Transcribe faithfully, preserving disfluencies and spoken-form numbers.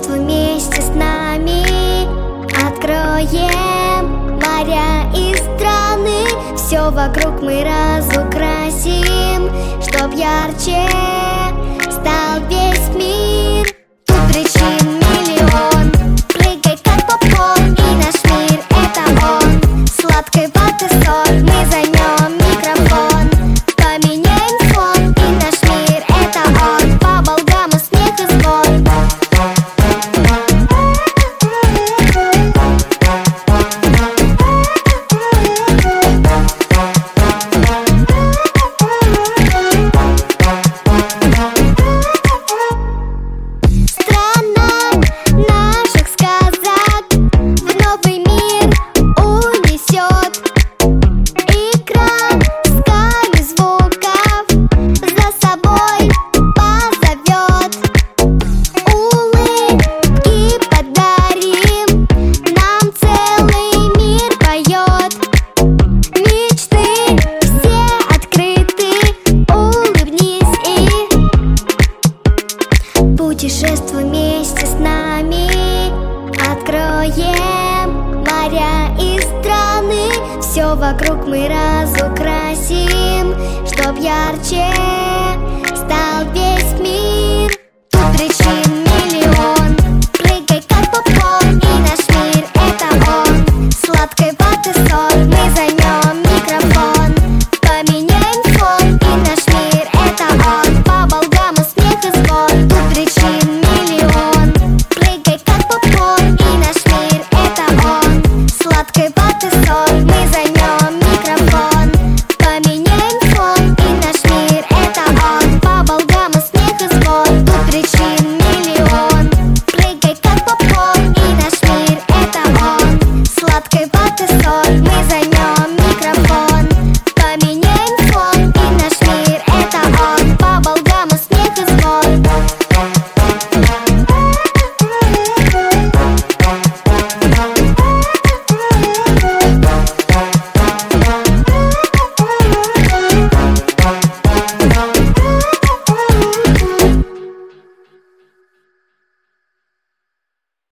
путешествуй вместе с нами. Откроем моря и страны, все вокруг мы разукрасим, чтоб ярче стал весь мир. Тут причин миллион, прыгай как попкорн, и наш мир — это он. Сладкой ваты сон, мы займем микрофон, поменяем фон, и наш мир — это он. Баблгам и смех и звон. Путешествуй вместе с нами. Откроем моря и страны, все вокруг мы разукрасим, чтоб ярче стал весь мир. Тут причин